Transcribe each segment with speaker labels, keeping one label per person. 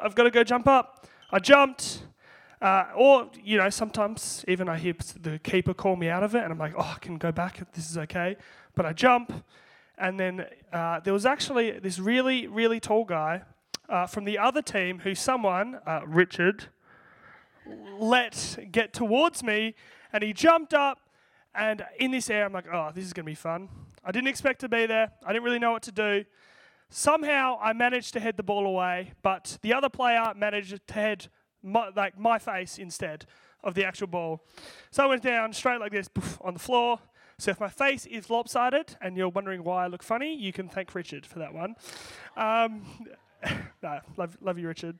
Speaker 1: I've got to go jump up. I jumped. Or, sometimes even I hear the keeper call me out of it and I'm like, I can go back. This is okay. But I jump. And then there was actually this really, really tall guy from the other team who someone, Richard, let get towards me. And he jumped up. And in this air, I'm like, this is going to be fun. I didn't expect to be there. I didn't really know what to do. Somehow I managed to head the ball away. But the other player managed to head my face instead of the actual ball. So I went down straight like this on the floor. So if my face is lopsided and you're wondering why I look funny, you can thank Richard for that one. Love you, Richard.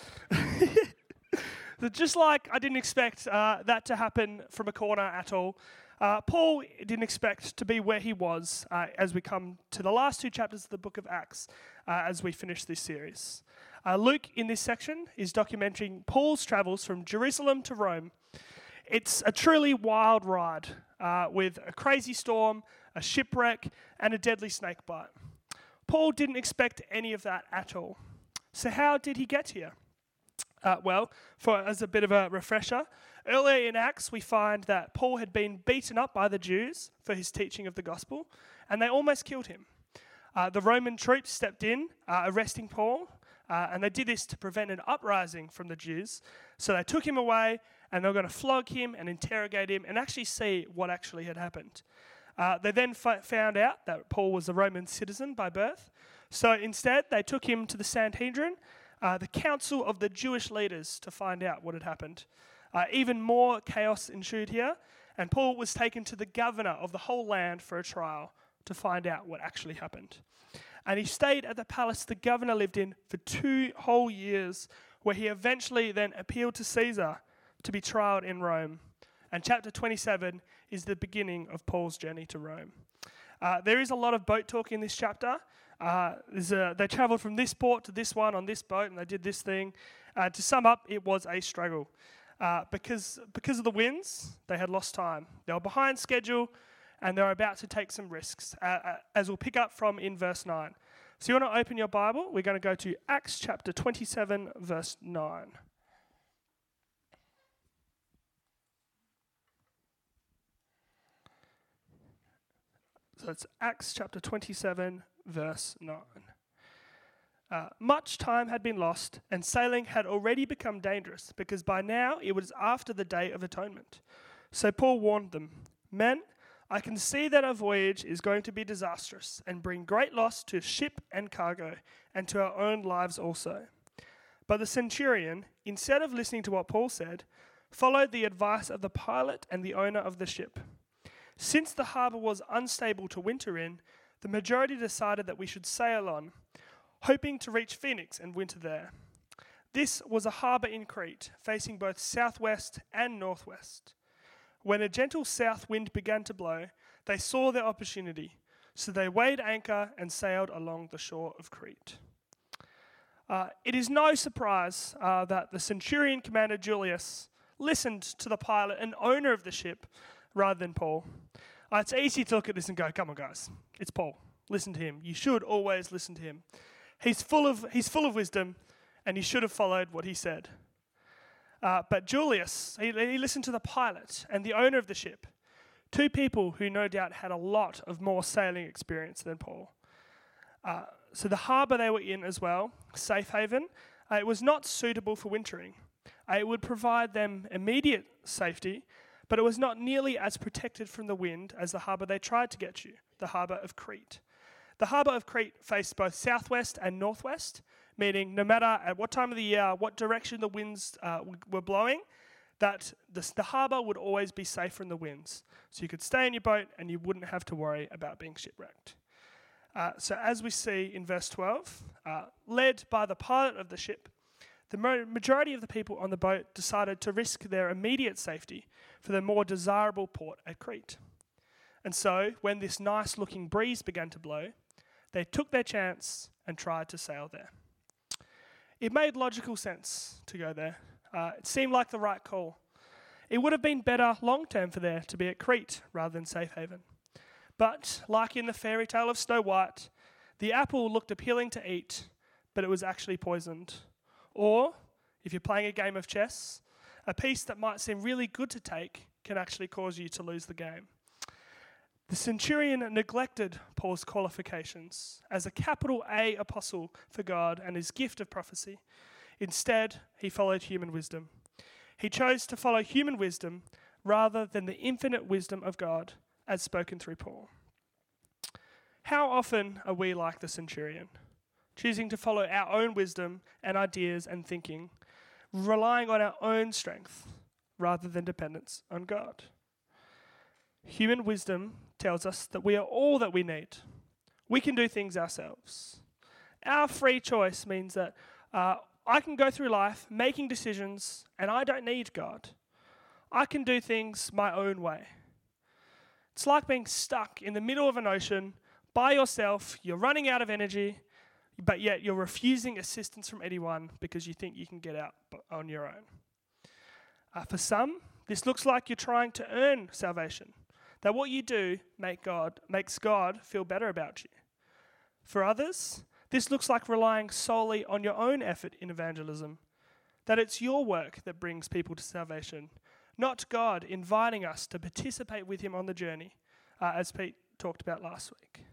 Speaker 1: Just like I didn't expect that to happen from a corner at all, Paul didn't expect to be where he was as we come to the last 2 chapters of the book of Acts as we finish this series. Luke, in this section, is documenting Paul's travels from Jerusalem to Rome. It's a truly wild ride with a crazy storm, a shipwreck, and a deadly snake bite. Paul didn't expect any of that at all. So how did he get here? As a bit of a refresher, earlier in Acts we find that Paul had been beaten up by the Jews for his teaching of the gospel, and they almost killed him. The Roman troops stepped in, arresting Paul, and they did this to prevent an uprising from the Jews. So they took him away, and they were going to flog him and interrogate him and actually see what actually had happened. They then found out that Paul was a Roman citizen by birth. So instead, they took him to the Sanhedrin, the council of the Jewish leaders, to find out what had happened. Even more chaos ensued here, and Paul was taken to the governor of the whole land for a trial to find out what actually happened. And he stayed at the palace the governor lived in for 2 whole years, where he eventually then appealed to Caesar to be trialed in Rome. And chapter 27 is the beginning of Paul's journey to Rome. There is a lot of boat talk in this chapter. They travelled from this port to this one on this boat, and they did this thing. To sum up, it was a struggle. Because of the winds, they had lost time. They were behind schedule, and they were about to take some risks, as we'll pick up from in verse 9. So you want to open your Bible? We're going to go to Acts chapter 27, verse 9. So it's Acts chapter 27, verse 9. Much time had been lost, and sailing had already become dangerous, because by now it was after the Day of Atonement. So Paul warned them, "Men, I can see that our voyage is going to be disastrous and bring great loss to ship and cargo, and to our own lives also." But the centurion, instead of listening to what Paul said, followed the advice of the pilot and the owner of the ship. Since the harbour was unstable to winter in, the majority decided that we should sail on, hoping to reach Phoenix and winter there. This was a harbour in Crete, facing both southwest and northwest. When a gentle south wind began to blow, they saw their opportunity, so they weighed anchor and sailed along the shore of Crete. It is no surprise that the centurion commander Julius listened to the pilot and owner of the ship rather than Paul. It's easy to look at this and go, come on guys, it's Paul. Listen to him. You should always listen to him. He's full of wisdom, and you should have followed what he said. But Julius, he listened to the pilot and the owner of the ship, 2 people who no doubt had a lot of more sailing experience than Paul. So the harbour they were in as well, Safe Haven, it was not suitable for wintering. It would provide them immediate safety, but it was not nearly as protected from the wind as the harbour they tried to get to, the harbour of Crete. The harbour of Crete faced both southwest and northwest, meaning no matter at what time of the year, what direction the winds were blowing, that the harbour would always be safe from the winds. So you could stay in your boat and you wouldn't have to worry about being shipwrecked. So as we see in verse 12, led by the pilot of the ship, the majority of the people on the boat decided to risk their immediate safety for the more desirable port at Crete. And so, when this nice-looking breeze began to blow, they took their chance and tried to sail there. It made logical sense to go there. It seemed like the right call. It would have been better long-term for there to be at Crete rather than Safe Haven. But, like in the fairy tale of Snow White, the apple looked appealing to eat, but it was actually poisoned. Or, if you're playing a game of chess, a piece that might seem really good to take can actually cause you to lose the game. The centurion neglected Paul's qualifications as a capital A apostle for God and his gift of prophecy. Instead, he followed human wisdom. He chose to follow human wisdom rather than the infinite wisdom of God as spoken through Paul. How often are we like the centurion, choosing to follow our own wisdom and ideas and thinking, relying on our own strength rather than dependence on God? Human wisdom tells us that we are all that we need. We can do things ourselves. Our free choice means that I can go through life making decisions and I don't need God. I can do things my own way. It's like being stuck in the middle of an ocean by yourself. You're running out of energy, but yet you're refusing assistance from anyone because you think you can get out on your own. For some, this looks like you're trying to earn salvation, that what you do makes God feel better about you. For others, this looks like relying solely on your own effort in evangelism, that it's your work that brings people to salvation, not God inviting us to participate with him on the journey, as Pete talked about last week.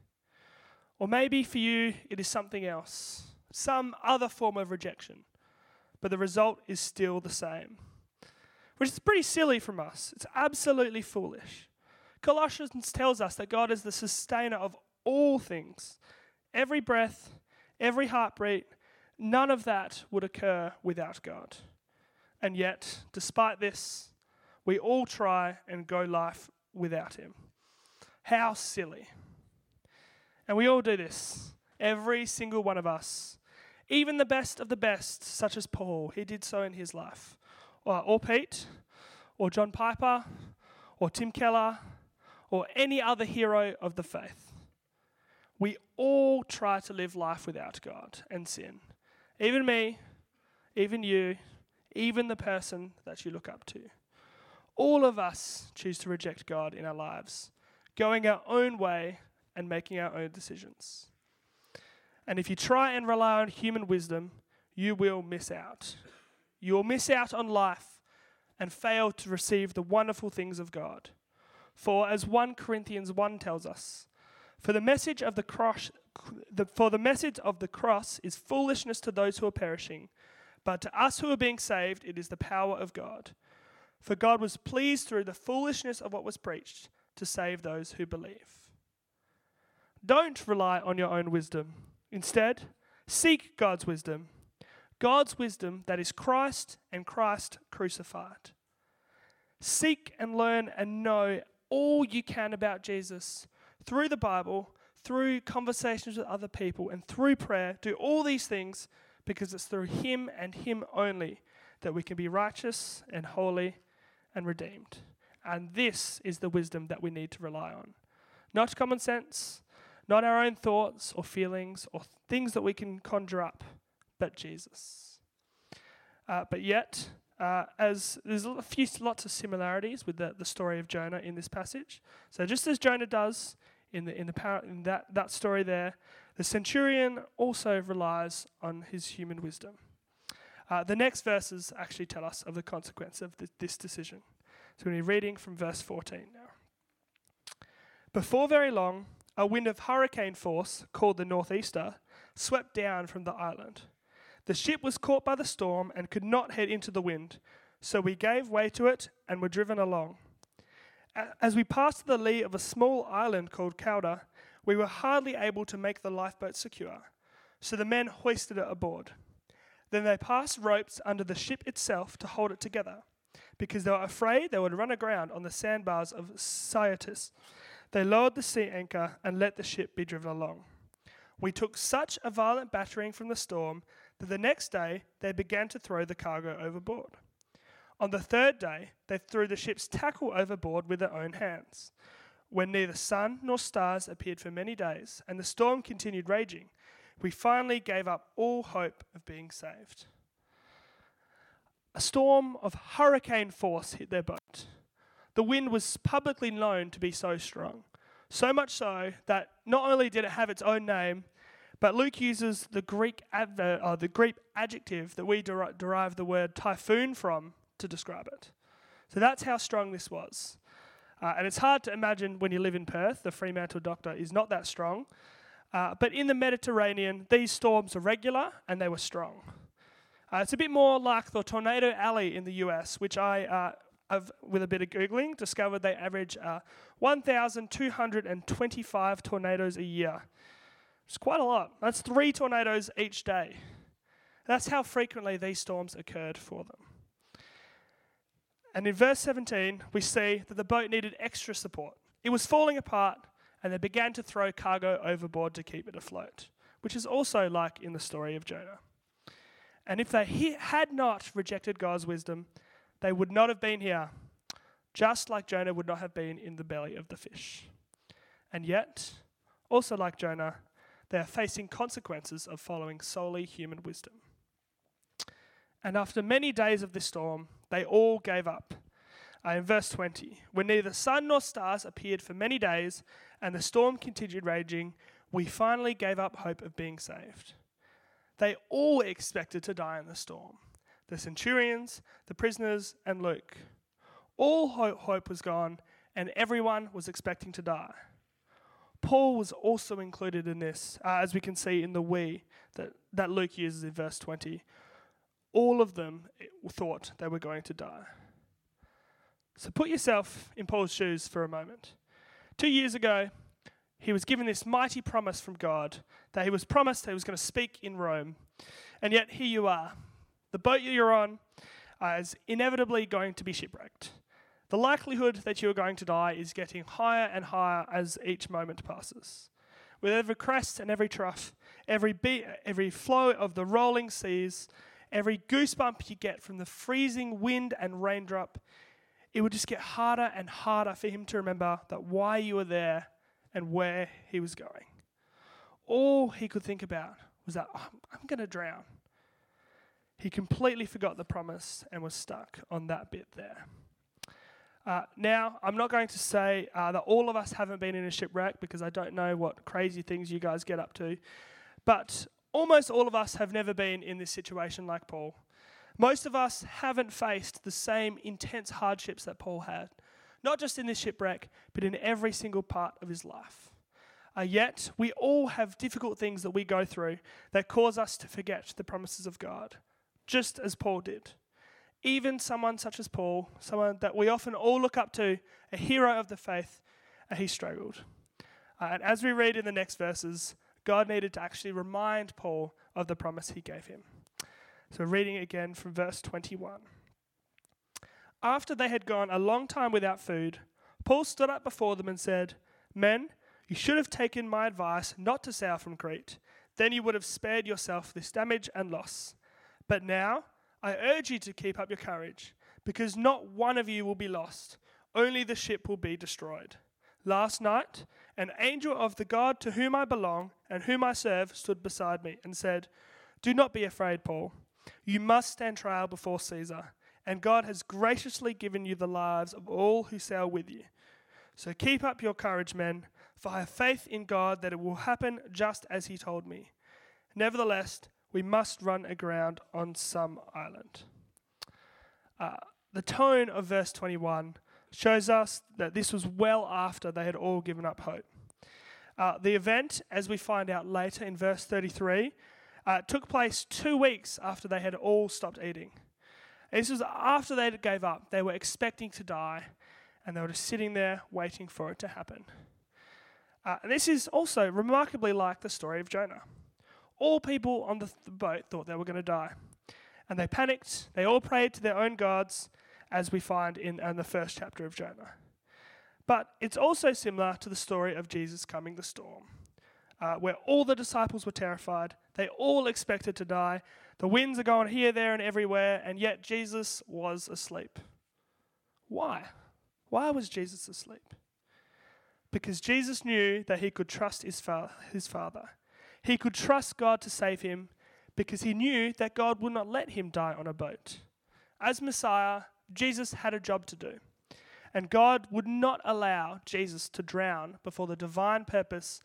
Speaker 1: Or maybe for you, it is something else, some other form of rejection, but the result is still the same, which is pretty silly from us. It's absolutely foolish. Colossians tells us that God is the sustainer of all things. Every breath, every heartbeat, none of that would occur without God. And yet, despite this, we all try and go life without him. How silly. And we all do this. Every single one of us. Even the best of the best, such as Paul, he did so in his life. Or Pete, or John Piper, or Tim Keller, or any other hero of the faith. We all try to live life without God and sin. Even me, even you, even the person that you look up to. All of us choose to reject God in our lives, going our own way and making our own decisions. And if you try and rely on human wisdom, you will miss out. You will miss out on life and fail to receive the wonderful things of God. For as 1 Corinthians 1 tells us, For the message of the cross is foolishness to those who are perishing, but to us who are being saved, it is the power of God. For God was pleased through the foolishness of what was preached to save those who believe. Don't rely on your own wisdom. Instead, seek God's wisdom that is Christ and Christ crucified. Seek and learn and know all you can about Jesus through the Bible, through conversations with other people, and through prayer. Do all these things because it's through him and him only that we can be righteous and holy and redeemed. And this is the wisdom that we need to rely on. Not common sense, not our own thoughts or feelings or things that we can conjure up, but Jesus. But yet, as there's lots of similarities with the story of Jonah in this passage. So just as Jonah does in that story there, the centurion also relies on his human wisdom. The next verses actually tell us of the consequence of this decision. So we're going to be reading from verse 14 now. Before very long, a wind of hurricane force, called the northeaster, swept down from the island. The ship was caught by the storm and could not head into the wind, so we gave way to it and were driven along. As we passed the lee of a small island called Cauda, we were hardly able to make the lifeboat secure, so the men hoisted it aboard. Then they passed ropes under the ship itself to hold it together, because they were afraid they would run aground on the sandbars of Syrtis. They lowered the sea anchor and let the ship be driven along. We took such a violent battering from the storm that the next day they began to throw the cargo overboard. On the third day, they threw the ship's tackle overboard with their own hands. When neither sun nor stars appeared for many days, and the storm continued raging, we finally gave up all hope of being saved. A storm of hurricane force hit their boat. The wind was publicly known to be so strong, so much so that not only did it have its own name, But Luke uses the Greek adjective that we derive the word typhoon from to describe it. So that's how strong this was. And it's hard to imagine when you live in Perth, the Fremantle Doctor is not that strong. But in the Mediterranean, these storms are regular and they were strong. It's a bit more like the Tornado Alley in the US, which I have, with a bit of Googling, discovered they average 1,225 tornadoes a year. It's quite a lot. That's 3 tornadoes each day. That's how frequently these storms occurred for them. And in verse 17, we see that the boat needed extra support. It was falling apart, and they began to throw cargo overboard to keep it afloat, which is also like in the story of Jonah. And if they had not rejected God's wisdom, they would not have been here, just like Jonah would not have been in the belly of the fish. And yet, also like Jonah, they are facing consequences of following solely human wisdom. And after many days of this storm, they all gave up. In verse 20, when neither sun nor stars appeared for many days, and the storm continued raging, we finally gave up hope of being saved. They all expected to die in the storm. The centurions, the prisoners, and Luke. All hope was gone, and everyone was expecting to die. Paul was also included in this, as we can see in the we that Luke uses in verse 20. All of them thought they were going to die. So put yourself in Paul's shoes for a moment. 2 years ago, he was given this mighty promise from God that he was promised that he was going to speak in Rome. And yet here you are. The boat you're on is inevitably going to be shipwrecked. The likelihood that you are going to die is getting higher and higher as each moment passes. With every crest and every trough, every flow of the rolling seas, every goosebump you get from the freezing wind and raindrop, it would just get harder and harder for him to remember that why you were there and where he was going. All he could think about was that, I'm going to drown. He completely forgot the promise and was stuck on that bit there. Now, I'm not going to say that all of us haven't been in a shipwreck because I don't know what crazy things you guys get up to, but almost all of us have never been in this situation like Paul. Most of us haven't faced the same intense hardships that Paul had, not just in this shipwreck, but in every single part of his life. Yet, we all have difficult things that we go through that cause us to forget the promises of God, just as Paul did. Even someone such as Paul, someone that we often all look up to, a hero of the faith, he struggled. And as we read in the next verses, God needed to actually remind Paul of the promise he gave him. So reading again from verse 21. After they had gone a long time without food, Paul stood up before them and said, "Men, you should have taken my advice not to sail from Crete. Then you would have spared yourself this damage and loss. But now I urge you to keep up your courage, because not one of you will be lost, only the ship will be destroyed. Last night, an angel of the God to whom I belong and whom I serve stood beside me and said, 'Do not be afraid, Paul. You must stand trial before Caesar, and God has graciously given you the lives of all who sail with you. So keep up your courage, men, for I have faith in God that it will happen just as he told me. Nevertheless, we must run aground on some island.'" The tone of verse 21 shows us that this was well after they had all given up hope. The event, as we find out later in verse 33, took place 2 weeks after they had all stopped eating. And this was after they gave up. They were expecting to die, and they were just sitting there waiting for it to happen. And this is also remarkably like the story of Jonah. All people on the boat thought they were going to die, and they panicked. They all prayed to their own gods, as we find in the first chapter of Jonah. But it's also similar to the story of Jesus calming the storm, where all the disciples were terrified. They all expected to die. The winds are going here, there, and everywhere, and yet Jesus was asleep. Why? Why was Jesus asleep? Because Jesus knew that he could trust his Father. He could trust God to save him because he knew that God would not let him die on a boat. As Messiah, Jesus had a job to do, and God would not allow Jesus to drown before the divine purpose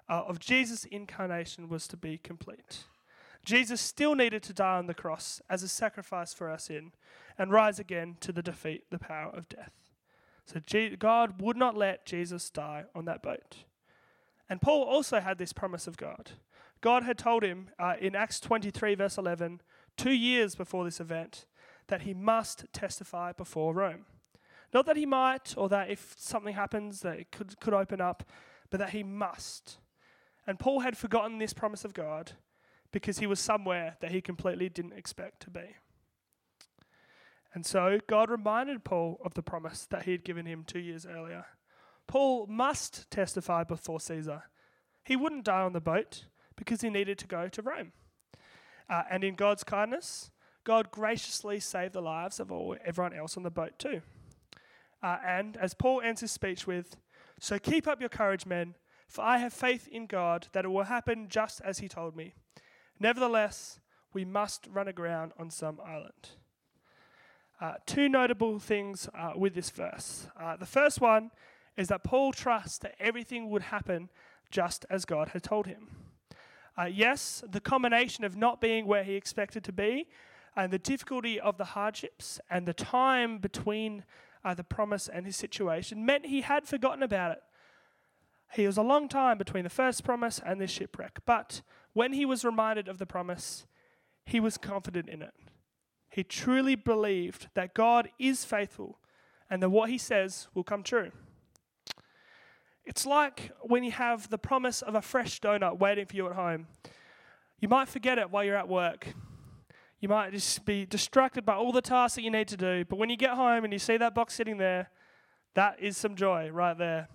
Speaker 1: of Jesus' incarnation was to be complete. Jesus still needed to die on the cross as a sacrifice for our sin and rise again to defeat the power of death. So God would not let Jesus die on that boat. And Paul also had this promise of God. God had told him in Acts 23 verse 11, 2 years before this event, that he must testify before Rome. Not that he might, or that if something happens that it could open up, but that he must. And Paul had forgotten this promise of God because he was somewhere that he completely didn't expect to be. And so God reminded Paul of the promise that he had given him 2 years earlier. Paul must testify before Caesar. He wouldn't die on the boat because he needed to go to Rome. And in God's kindness, God graciously saved the lives of everyone else on the boat too. And as Paul ends his speech with, "So keep up your courage, men, for I have faith in God that it will happen just as he told me. Nevertheless, we must run aground on some island." Two notable things with this verse. The first one is that Paul trusts that everything would happen just as God had told him. Yes, the combination of not being where he expected to be and the difficulty of the hardships and the time between the promise and his situation meant he had forgotten about it. He was a long time between the first promise and this shipwreck, but when he was reminded of the promise, he was confident in it. He truly believed that God is faithful and that what he says will come true. It's like when you have the promise of a fresh donut waiting for you at home. You might forget it while you're at work. You might just be distracted by all the tasks that you need to do, but when you get home and you see that box sitting there, that is some joy right there.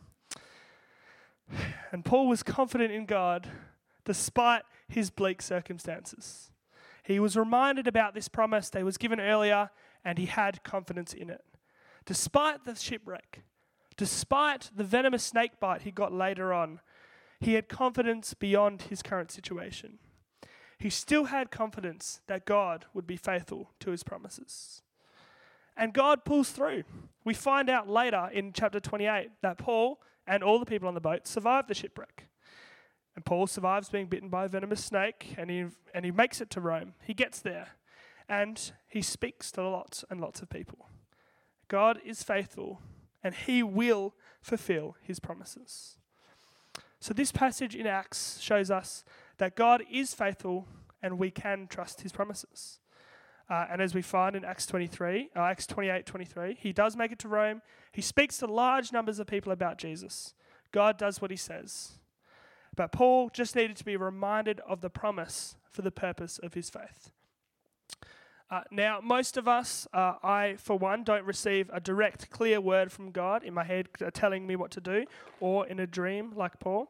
Speaker 1: And Paul was confident in God despite his bleak circumstances. He was reminded about this promise that was given earlier, and he had confidence in it. Despite the shipwreck, despite the venomous snake bite he got later on, he had confidence beyond his current situation. He still had confidence that God would be faithful to his promises. And God pulls through. We find out later in chapter 28 that Paul and all the people on the boat survived the shipwreck. And Paul survives being bitten by a venomous snake, and he makes it to Rome. He gets there, and he speaks to lots and lots of people. God is faithful, and he will fulfill his promises. So this passage in Acts shows us that God is faithful, and we can trust his promises. And as we find in Acts 28:23, he does make it to Rome. He speaks to large numbers of people about Jesus. God does what he says. But Paul just needed to be reminded of the promise for the purpose of his faith. Now, most of us, I for one, don't receive a direct, clear word from God in my head telling me what to do, or in a dream like Paul.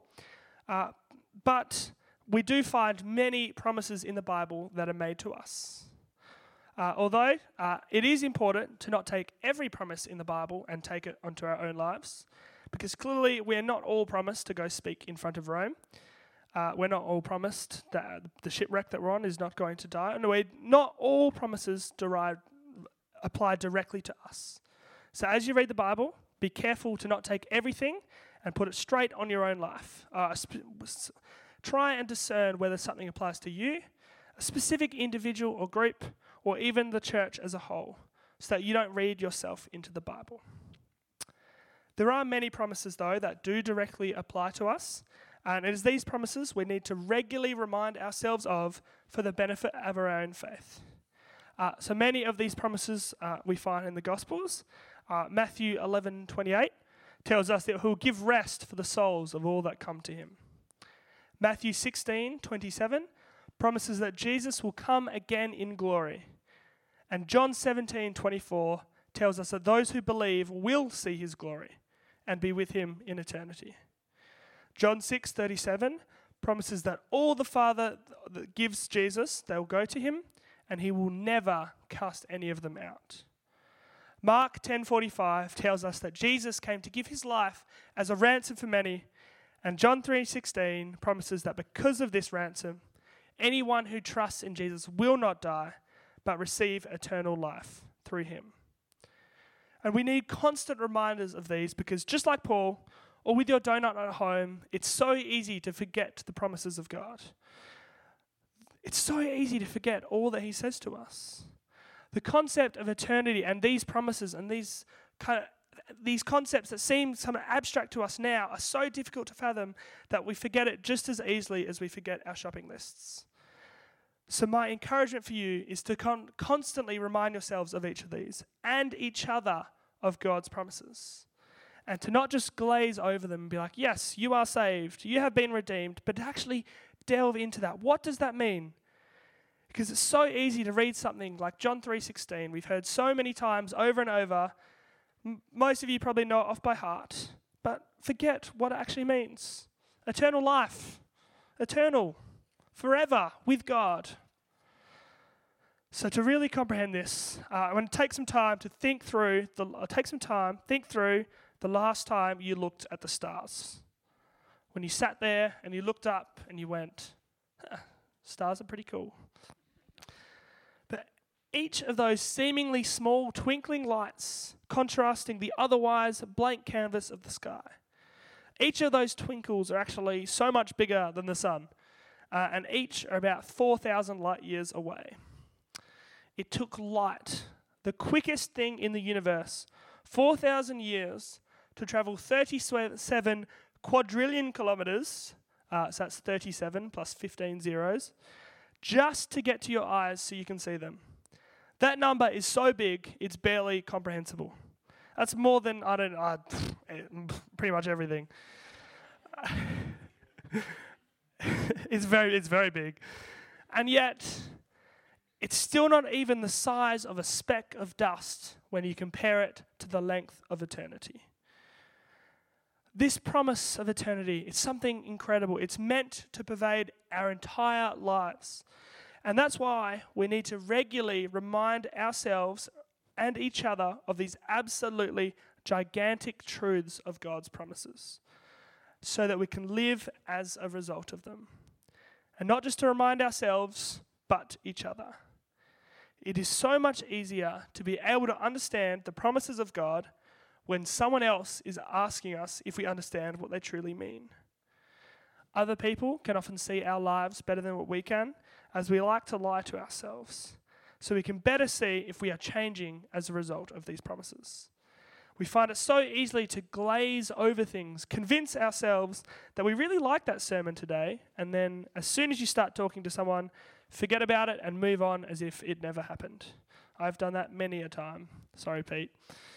Speaker 1: But we do find many promises in the Bible that are made to us. Although it is important to not take every promise in the Bible and take it onto our own lives, because clearly we're not all promised to go speak in front of Rome. We're not all promised that the shipwreck that we're on is not going to die. And not all promises apply directly to us. So as you read the Bible, be careful to not take everything and put it straight on your own life. Try and discern whether something applies to you, a specific individual or group, or even the church as a whole, so that you don't read yourself into the Bible. There are many promises, though, that do directly apply to us, and it is these promises we need to regularly remind ourselves of for the benefit of our own faith. So many of these promises we find in the Gospels. Matthew 11:28 tells us that he'll give rest for the souls of all that come to him. Matthew 16:27 promises that Jesus will come again in glory. And John 17:24 tells us that those who believe will see his glory and be with him in eternity. John 6:37 promises that all the Father gives Jesus, they will go to him, and he will never cast any of them out. Mark 10:45 tells us that Jesus came to give his life as a ransom for many, and John 3:16 promises that because of this ransom, anyone who trusts in Jesus will not die, but receive eternal life through him. And we need constant reminders of these because just like Paul, or with your donut at home, it's so easy to forget the promises of God. It's so easy to forget all that he says to us. The concept of eternity and these promises and these concepts that seem somewhat abstract to us now are so difficult to fathom that we forget it just as easily as we forget our shopping lists. So my encouragement for you is to constantly remind yourselves of each of these and each other of God's promises. And to not just glaze over them and be like, yes, you are saved, you have been redeemed, but to actually delve into that. What does that mean? Because it's so easy to read something like John 3:16. We've heard so many times over and over. Most of you probably know it off by heart, but forget what it actually means. Eternal life, eternal, forever with God. So to really comprehend this, I want to take some time to think through the last time you looked at the stars. When you sat there and you looked up and you went, stars are pretty cool. But each of those seemingly small twinkling lights contrasting the otherwise blank canvas of the sky. Each of those twinkles are actually so much bigger than the sun, and each are about 4,000 light years away. It took light, the quickest thing in the universe, 4,000 years to travel 37 quadrillion kilometers, so that's 37 plus 15 zeros, just to get to your eyes so you can see them. That number is so big, it's barely comprehensible. That's more than, pretty much everything. It's very big. And yet, it's still not even the size of a speck of dust when you compare it to the length of eternity. This promise of eternity is something incredible. It's meant to pervade our entire lives. And that's why we need to regularly remind ourselves and each other of these absolutely gigantic truths of God's promises, so that we can live as a result of them. And not just to remind ourselves, but each other. It is so much easier to be able to understand the promises of God when someone else is asking us if we understand what they truly mean. Other people can often see our lives better than what we can, as we like to lie to ourselves, so we can better see if we are changing as a result of these promises. We find it so easily to glaze over things, convince ourselves that we really like that sermon today, and then as soon as you start talking to someone, forget about it and move on as if it never happened. I've done that many a time. Sorry, Pete.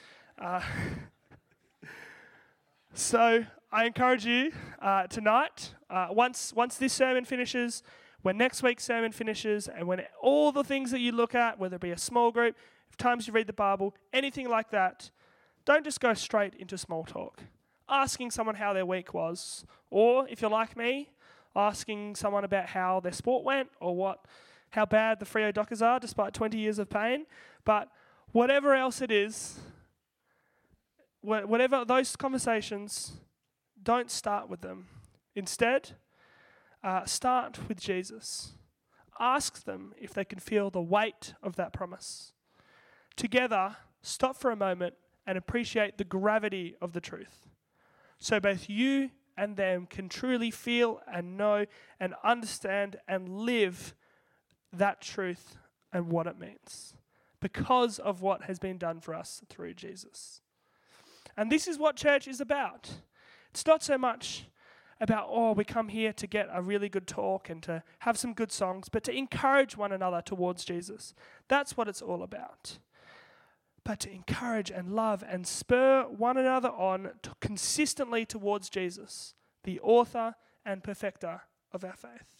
Speaker 1: So I encourage you tonight, once this sermon finishes, when next week's sermon finishes, and when all the things that you look at, whether it be a small group, times you read the Bible, anything like that, don't just go straight into small talk. Asking someone how their week was, or if you're like me, asking someone about how their sport went, or how bad the Freo Dockers are despite 20 years of pain. But whatever else it is, whatever those conversations, don't start with them. Instead, start with Jesus. Ask them if they can feel the weight of that promise. Together, stop for a moment and appreciate the gravity of the truth, so both you and them can truly feel and know and understand and live that truth and what it means because of what has been done for us through Jesus. And this is what church is about. It's not so much about, we come here to get a really good talk and to have some good songs, but to encourage one another towards Jesus. That's what it's all about. But to encourage and love and spur one another on consistently towards Jesus, the author and perfecter of our faith.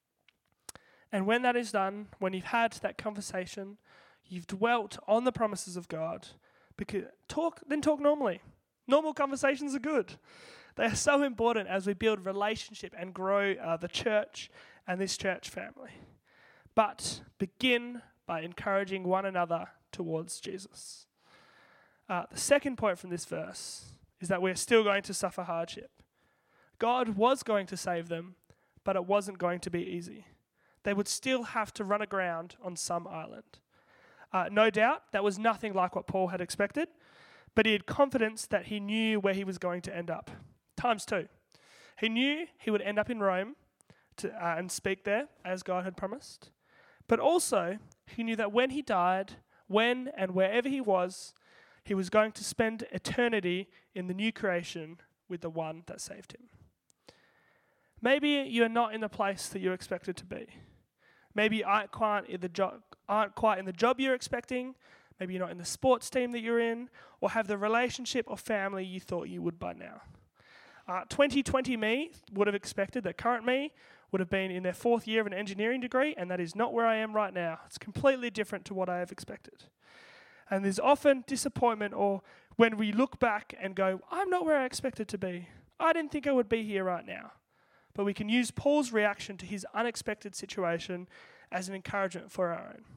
Speaker 1: And when that is done, when you've had that conversation, you've dwelt on the promises of God, talk normally. Normal conversations are good. They are so important as we build relationship and grow the church and this church family. But begin by encouraging one another towards Jesus. The second point from this verse is that we're still going to suffer hardship. God was going to save them, but it wasn't going to be easy. They would still have to run aground on some island. No doubt, that was nothing like what Paul had expected, but he had confidence that he knew where he was going to end up. times two. He knew he would end up in Rome and speak there as God had promised. But also, he knew that when he died, when and wherever he was going to spend eternity in the new creation with the one that saved him. Maybe you're not in the place that you expected to be. Maybe you aren't quite in the job you're expecting. Maybe you're not in the sports team that you're in, or have the relationship or family you thought you would by now. 2020 me would have expected that current me would have been in their 4th year of an engineering degree, and that is not where I am right now. It's completely different to what I have expected. And there's often disappointment, or when we look back and go, I'm not where I expected to be. I didn't think I would be here right now. But we can use Paul's reaction to his unexpected situation as an encouragement for our own.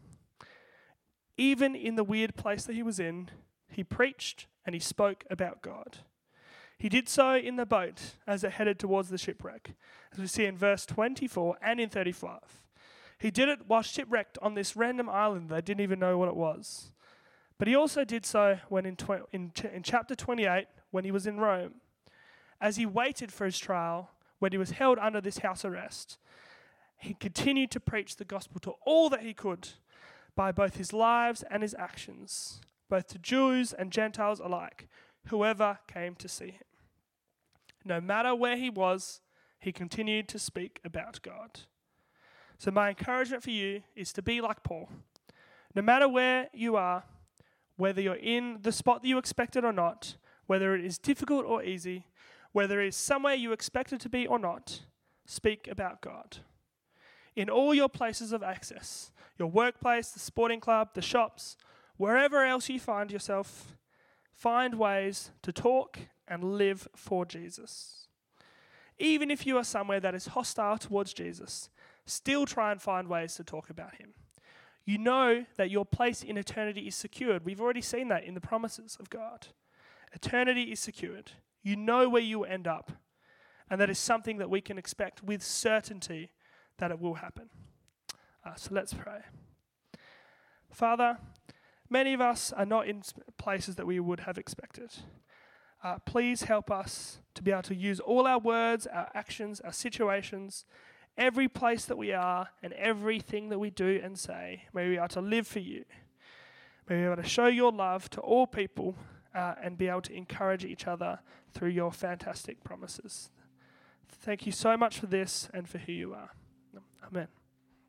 Speaker 1: Even in the weird place that he was in, he preached and he spoke about God. He did so in the boat as it headed towards the shipwreck, as we see in verse 24 and in 35. He did it while shipwrecked on this random island they didn't even know what it was. But he also did so when in chapter 28, when he was in Rome, as he waited for his trial, when he was held under this house arrest. He continued to preach the gospel to all that he could by both his lives and his actions, both to Jews and Gentiles alike, whoever came to see him. No matter where he was, he continued to speak about God. So my encouragement for you is to be like Paul. No matter where you are, whether you're in the spot that you expected or not, whether it is difficult or easy, whether it is somewhere you expected to be or not, speak about God. In all your places of access, your workplace, the sporting club, the shops, wherever else you find yourself, find ways to talk and live for Jesus. Even if you are somewhere that is hostile towards Jesus, still try and find ways to talk about him. You know that your place in eternity is secured. We've already seen that in the promises of God. Eternity is secured. You know where you will end up. And that is something that we can expect with certainty that it will happen. So let's pray. Father, many of us are not in places that we would have expected. Please help us to be able to use all our words, our actions, our situations, every place that we are and everything that we do and say. May we be able to live for you. May we be able to show your love to all people and be able to encourage each other through your fantastic promises. Thank you so much for this and for who you are. Amen.